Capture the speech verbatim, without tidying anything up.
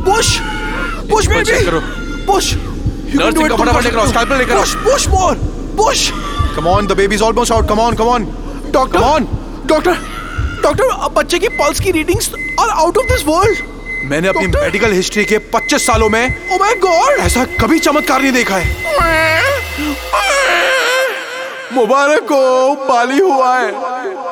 Push, push baby. Check करो। Push. You can do nursing it. का फटाफट लेकर आओ, स्कैल्पेल लेकर आओ। Push, push more. Push. Come on, the baby's almost out. Come on, come on. Doctor. Come on. Doctor. Doctor, बच्चे की pulse की readings are out of this world. मैंने अपनी Doctor. मेडिकल हिस्ट्री के पच्चीस सालों में Oh my God. ऐसा कभी चमत्कार नहीं देखा है। मुबारक हो, बाली हुआ है।